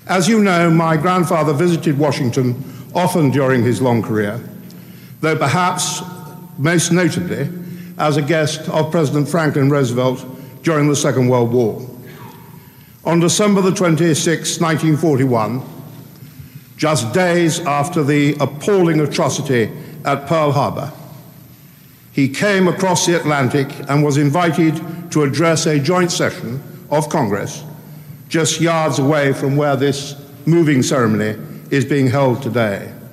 As you know, my grandfather visited Washington often during his long career, though perhaps most notably as a guest of President Franklin Roosevelt during the Second World War. On December the 26th, 1941, just days after the appalling atrocity at Pearl Harbor, he came across the Atlantic and was invited to address a joint session of Congress just yards away from where this moving ceremony is being held today.